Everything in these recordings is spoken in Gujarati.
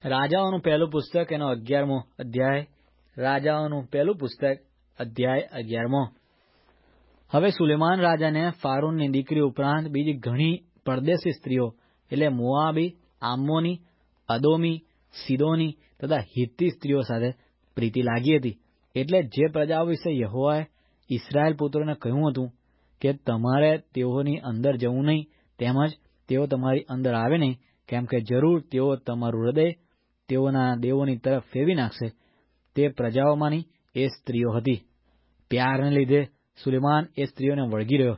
રાજાઓનું પહેલું પુસ્તક એનો 11મો અધ્યાય. રાજાઓનું પહેલું પુસ્તક અધ્યાય 11મો. હવે સુલેમાન રાજાને ફારૂનની દીકરી ઉપરાંત બીજી ઘણી પરદેશી સ્ત્રીઓ એટલે મોઆબી, આમ્મોની, અદોમી, સિદોની તથા હિત્તી સ્ત્રીઓ સાથે પ્રીતિ લાગી હતી. એટલે જે પ્રજાઓ વિશે યહોવાએ ઇસ્રાયેલ પુત્રોને કહ્યું હતું કે તમારે તેઓની અંદર જવું નહીં, તેમજ તેઓ તમારી અંદર આવે નહીં, કેમ કે જરૂર તેઓ તમારું હૃદય તેઓના દેવોની તરફ ફેરવી નાખશે, તે પ્રજાઓમાંની એ સ્ત્રીઓ હતી. પ્યારને લીધે સુલેમાન એ સ્ત્રીઓને વળગી રહ્યો.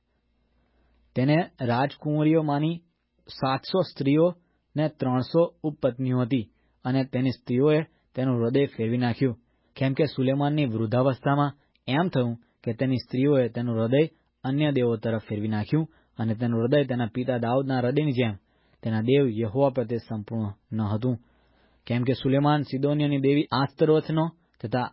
તેને રાજકુંવરીઓમાંની 700 સ્ત્રીઓ ને 300 ઉપપત્નીઓ હતી, અને તેની સ્ત્રીઓએ તેનું હૃદય ફેરવી નાખ્યું, કેમ કે સુલેમાનની વૃદ્ધાવસ્થામાં એમ થયું કે તેની સ્ત્રીઓએ તેનું હૃદય અન્ય દેવો તરફ ફેરવી નાખ્યું, અને તેનું હૃદય તેના પિતા દાઉદના હૃદયની જેમ તેના દેવ યહોવા પ્રત્યે સંપૂર્ણ ન હતું. કેમ કે સુલેમાન સિદોનીઓની દેવી આસ્તરોથનો તથા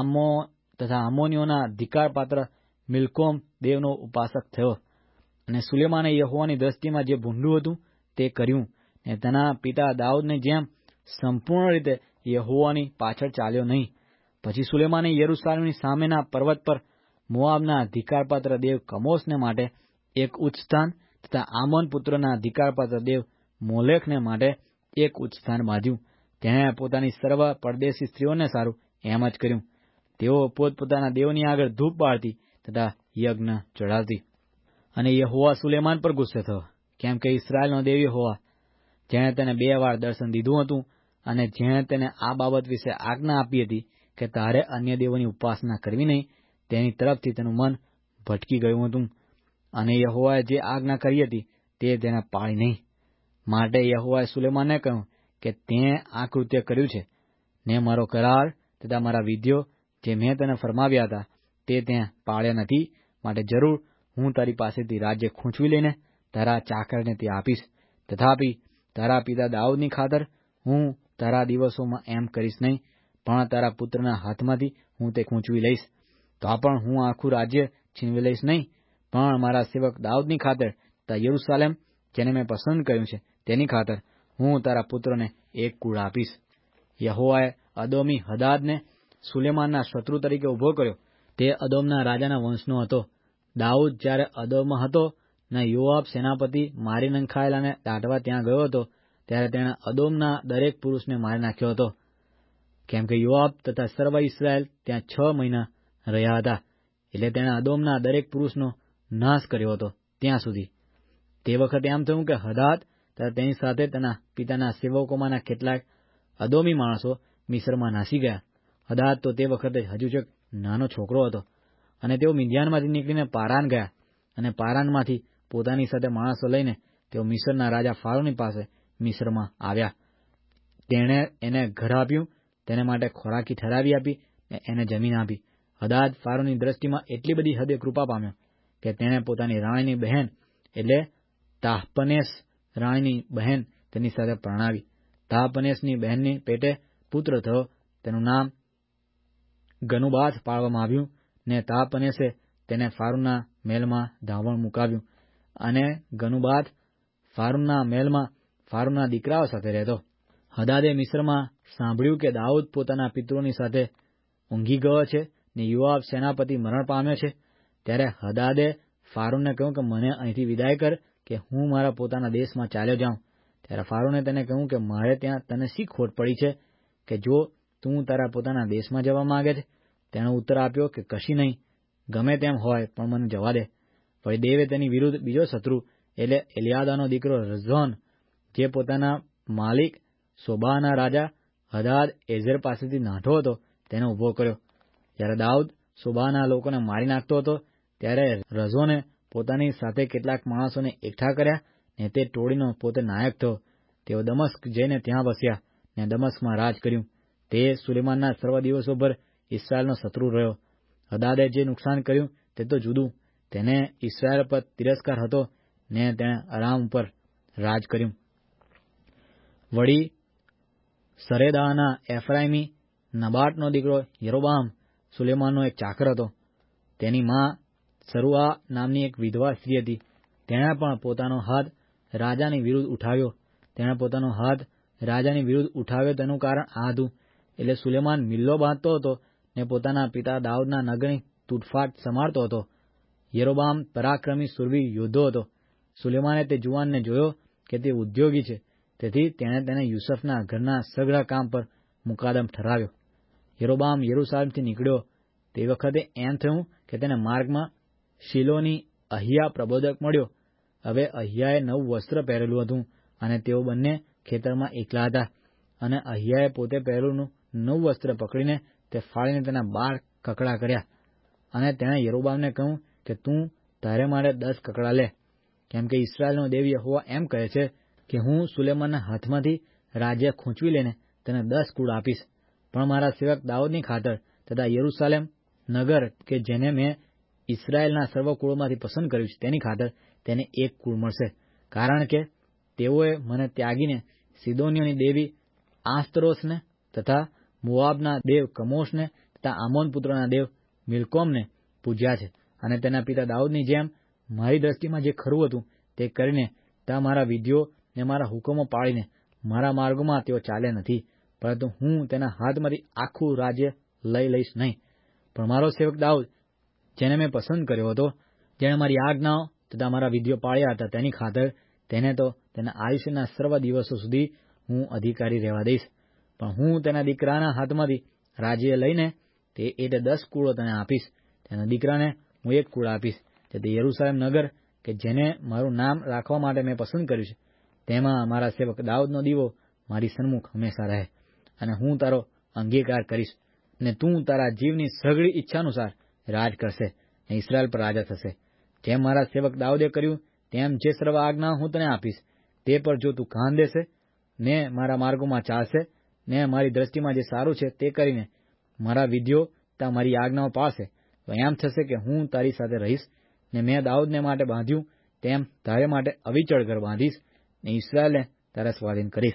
આમોનીઓના ધિક્કારપાત્ર મિલ્કોમ દેવનો ઉપાસક થયો. અને સુલેમાને યહોવાની દ્રષ્ટિમાં જે ભૂંડું હતું તે કર્યું, ને તેના પિતા દાઉદની જેમ સંપૂર્ણ રીતે યહોવાની પાછળ ચાલ્યો નહીં. પછી સુલેમાને યરૂશાલેમની સામેના પર્વત પર મોઆબના ધિક્કારપાત્ર દેવ કમોશને માટે એક ઉચ્ચ સ્થાન તથા આમોન પુત્રોના ધિક્કારપાત્ર દેવ મોલેખને માટે એક ઉચ્ચ સ્થાન બાંધ્યું. તેણે પોતાની સર્વ પરદેશી સ્ત્રીઓને સારું એમ જ કર્યું. તેઓ પોતપોતાના દેવોની આગળ ધૂપ બાળતી તથા યજ્ઞ ચઢાવતી. અને યહોવા સુલેમાન પર ગુસ્સે થયો, કેમ કે ઇસ્રાયેલનો દેવ યહોવા, જેણે તેને 2 વાર દર્શન દીધું હતું, અને જેણે તેને આ બાબત વિશે આજ્ઞા આપી હતી કે તારે અન્ય દેવોની ઉપાસના કરવી નહીં, તેની તરફથી તેનું મન ભટકી ગયું હતું. અને યહોવાએ જે આજ્ઞા કરી હતી તે તેને પાળી નહીં. માટે યહોવાએ સુલેમાનને કહ્યું કે તેં આ કૃત્ય કર્યું છે, ને મારો કરાર તથા મારા વિધિઓ જે મેં તને ફરમાવ્યા હતા તે તેં પાળ્યા નથી. માટે જરૂર હું તારી પાસેથી રાજ્ય ખૂંચવી લઈને તારા ચાકરને તે આપીશ. તથાપિ તારા પિતા દાઉદની ખાતર હું તારા દિવસોમાં એમ કરીશ નહીં, પણ તારા પુત્રના હાથમાંથી હું તે ખૂંચવી લઈશ. તો પણ હું આખું રાજ્ય છીનવી લઈશ નહીં, પણ મારા સેવક દાઉદની ખાતર તથા યરૂશાલેમ જેને મેં પસંદ કર્યું છે તેની ખાતર હું તારા પુત્રોને એક કુળ આપીશ. યહોવાએ અદોમી હદાદને સુલેમાનના શત્રુ તરીકે ઉભો કર્યો. તે અદોમના રાજાના વંશનો હતો. દાઉદ જ્યારે અદોમમાં હતો ને યોઆબ સેનાપતિ મારી નંખાયેલાને દાટવા ત્યાં ગયો હતો, ત્યારે તેણે અદોમના દરેક પુરુષને મારી નાખ્યો હતો. કેમ કે યોઆબ તથા સર્વ ઇસ્રાયેલ ત્યાં 6 મહિના રહ્યા હતા, એટલે તેણે અદોમના દરેક પુરુષનો નાશ કર્યો હતો ત્યાં સુધી. તે વખતે એમ થયું કે હદાદ તથા તેની સાથે તેના પિતાના સેવકોમાંના કેટલાક અદોમી માણસો મિસ્રમાં નાસી ગયા. હદાદ તો તે વખતે હજુ જ નાનો છોકરો હતો. અને તેઓ મિદ્યાનમાંથી નીકળીને પારાન ગયા, અને પારાનમાંથી પોતાની સાથે માણસો લઈને તેઓ મિસ્રના રાજા ફારૂની પાસે મિસ્રમાં આવ્યા. તેણે એને ઘર આપ્યું, તેને માટે ખોરાકી ઠરાવી આપી, ને એને જમીન આપી. હદાદ ફારૂની દ્રષ્ટિમાં એટલી બધી હદે કૃપા પામ્યો કે તેણે પોતાની રાણીની બહેન એટલે તાહપનેસ રાણીની બહેન તેની સાથે પરણાવી. તાહપનેસની બહેનની પેટે પુત્ર થયો, તેનું નામ ગનુબાથ પાડવામાં આવ્યું. ને તાહપનેસે તેને ફારૂનના મહેલમાં ધાવણ મુકાવ્યું, અને ગનુબાથ ફારૂનના મહેલમાં ફારૂનના દીકરાઓ સાથે રહેતો. હદાદે મિસ્રમાં સાંભળ્યું કે દાઉદ પોતાના પિતૃઓની સાથે ઊંઘી ગયો છે, ને યોઆબ સેનાપતિ મરણ પામ્યો છે. ત્યારે હદાદે ફારૂનને કહ્યું કે મને અહીંથી વિદાય કર, કે હું મારા પોતાના દેશમાં ચાલ્યો જાઉં. ત્યારે ફારૂને તેને કહ્યું કે મારે ત્યાં તને શી ખોટ પડી છે, કે જો તું તારા પોતાના દેશમાં જવા માંગે છે? તેણે ઉત્તર આપ્યો કે કશી નહીં, ગમે તેમ હોય પણ મને જવા દે. વળી દેવે તેની વિરુદ્ધ બીજો શત્રુ એટલે એલિયાદાનો દીકરો રઝોન, જે પોતાના માલિક સોબાના રાજા હદાદ એઝેર પાસેથી નાઠો હતો, તેને ઉભો કર્યો. જ્યારે દાઉદ સોબાના લોકોને મારી નાખતો હતો, ત્યારે રઝોને પોતાની સાથે કેટલાક માણસોને એકઠા કર્યા, ને તે ટોળીનો પોતે નાયક થયો. તેઓ દમસ્ક જઈને ત્યાં વસ્યા, ને દમસ્કમાં રાજ કર્યું. તે સુલેમાનના સર્વ દિવસો ભર ઇસ્રાયેલનો શત્રુ રહ્યો. હદાદે જે નુકસાન કર્યું તે તો જુદું, તેને ઇસ્રાયેલ પર તિરસ્કાર હતો, ને તેણે અરામ ઉપર રાજ કર્યું. વળી સરેદાના એફરાઈમી નબાટનો દીકરો યરોબામ સુલેમાનનો એક ચાકર હતો. તેની માં સરુઆ નામની એક વિધવા સ્ત્રી હતી. તેણે પણ પોતાનો હાથ રાજાની વિરુદ્ધ ઉઠાવ્યો. તેણે પોતાનો હાથ રાજાની વિરુદ્ધ ઉઠાવ્યો તેનું કારણ આ હતું. એટલે સુલેમાન મિલ્લો બાંધતો હતો ને પોતાના પિતા દાઉદના નગરની તૂટફાટ સંભાળતો હતો. યરોબામ પરાક્રમી સુરવીર યોદ્ધો હતો. સુલેમાને તે જુવાનને જોયો કે તે ઉદ્યોગી છે, તેથી તેણે તેને યુસુફના ઘરના સઘળા કામ પર મુકાદમ ઠરાવ્યો. યરોબામ યરૂશાલેમથી નીકળ્યો તે વખતે એમ થયું કે તેને માર્ગમાં શિલોની અહિયા પ્રબોધક મળ્યો. હવે અહિયાએ નવું વસ્ત્ર પહેરેલું હતું અને તેઓ બંને ખેતરમાં એકલા હતા. અને અહિયાએ પોતે પહેરેલું નવું વસ્ત્ર પકડીને તે ફાડીને તેના 12 કકડા કર્યા. અને તેણે યરોબામને કહ્યું કે તું તારે માટે 10 કકડા લે, કેમ કે ઇસ્રાયેલનો દેવ યહોવા એમ કહે છે કે હું સુલેમાનના હાથમાંથી રાજ્ય ખૂંચવી લઈને તેને 10 કુળ આપીશ, પણ મારા સેવક દાઉદની ખાતર તથા યરૂશાલેમ નગર કે જેને મેં ઇસ્રાયેલના સર્વ કુળોમાંથી પસંદ કર્યું છે તેની ખાતર તેને 1 કુળ મળશે. કારણ કે તેઓએ મને ત્યાગીને સિદોનીઓની દેવી આસ્તરોસને તથા મોઆબના દેવ કમોશને તથા આમોન પુત્રોના દેવ મિલ્કોમને પૂજ્યા છે. અને તેના પિતા દાઉદની જેમ મારી દ્રષ્ટિમાં જે ખરું હતું તે કરીને ત્યાં મારા વિધિઓ ને મારા હુકમો પાળીને મારા માર્ગોમાં તેઓ ચાલ્યા નથી. પરંતુ હું તેના હાથમાંથી આખું રાજ્ય લઈ લઈશ નહીં. પણ મારો સેવક દાઉદ, જેને મેં પસંદ કર્યો હતો, જેણે મારી આજ્ઞાઓ તથા મારા વિધિઓ પાળ્યા હતા, તેની ખાતર તેને તો તેના આયુષ્યના સર્વ દિવસો સુધી હું અધિકારી રહેવા દઈશ. પણ હું તેના દીકરાના હાથમાંથી રાજ્ય લઈને તે 10 કુળો તેને આપીશ. તેના દીકરાને હું 1 કુળ આપીશ, જેથી યરૂશાલેમ નગર કે જેને મારું નામ રાખવા માટે મેં પસંદ કર્યું છે, તેમાં મારા સેવક દાઉદનો દીવો મારી સન્મુખ હંમેશા રહે. અને હું તારો અંગીકાર કરીશ, ને તું તારા જીવની સઘળી ઈચ્છાનુસાર રાજ કરશે ને ઇસ્રાયેલ પર રાજા થશે. જેમ મારા સેવક દાઉદે કર્યું તેમ જે સર્વ આજ્ઞા હું તને આપીશ તે પર જો તું કાન દેશે ને મારા માર્ગોમાં ચાલશે ને મારી દ્રષ્ટિમાં જે સારું છે તે કરીને મારા વિધિઓ તથા મારી આજ્ઞાઓ પાળશે, તો એમ થશે કે હું તારી સાથે રહીશ ને મેં દાઉદને માટે બાંધ્યું તેમ તારે માટે અવિચળ ઘર બાંધીશ ને ઇસ્રાયેલને તારા સ્વાધીન કરીશ.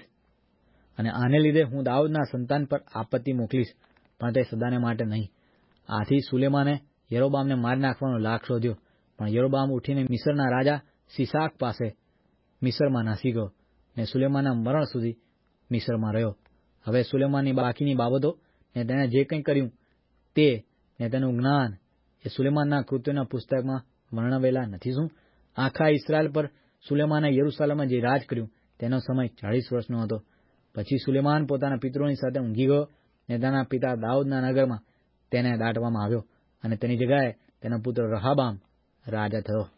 અને આને લીધે હું દાઉદના સંતાન પર આપત્તિ મોકલીશ, પણ તે સદાને માટે નહીં. આથી સુલેમાને યરોબામને મારી નાખવાનો લાગ શોધ્યો, પણ યરોબામ ઉઠીને મિસ્રના રાજા શિશાક પાસે મિસ્રમાં નાસી ગયો ને સુલેમાનના મરણ સુધી મિસ્રમાં રહ્યો. હવે સુલેમાનની બાકીની બાબતો ને તેણે જે કંઈ કર્યું તે ને તેનું જ્ઞાન એ સુલેમાનના કૃત્યોના પુસ્તકમાં વર્ણવેલા નથી શું? આખા ઇસ્રાયેલ પર સુલેમાને યરૂશાલેમમાં જે રાજ કર્યું તેનો સમય 40 વર્ષનો હતો. પછી સુલેમાન પોતાના પિતરોની સાથે ઊંઘી ગયો ને તેના પિતા દાઉદના નગરમાં તેને દાટવામાં આવ્યો અને તેની જગ્યાએ તેનો પુત્ર રહબામ રાજા થયો.